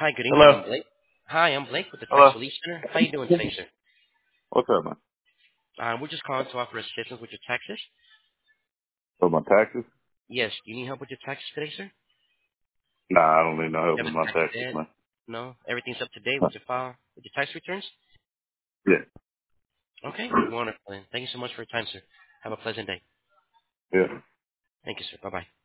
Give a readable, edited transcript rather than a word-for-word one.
Hi, good evening. Hello. I'm Blake. Hi, I'm Blake with the Tax Hello. Relief Center. How you doing today, sir? What's up, man? We're just calling to offer assistance with your taxes. For my taxes? Yes, do you need help with your taxes today, sir? Nah, I don't need no help You have with a my tax taxes, debt? man. No? Everything's up to date Huh. with your file, with your tax returns? Yeah. Okay, wonderful. Then. Thank you so much for your time, sir. Have a pleasant day. Yeah. Thank you, sir. Bye-bye.